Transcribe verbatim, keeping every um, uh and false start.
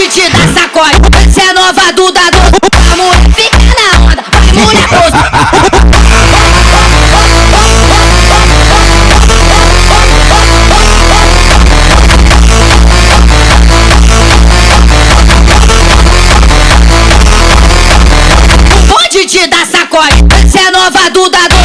Pode te dar sacode, cê é nova do dado. A mulher fica na onda, vai mulher gostosa. Pode te dar sacode, cê é nova do dado.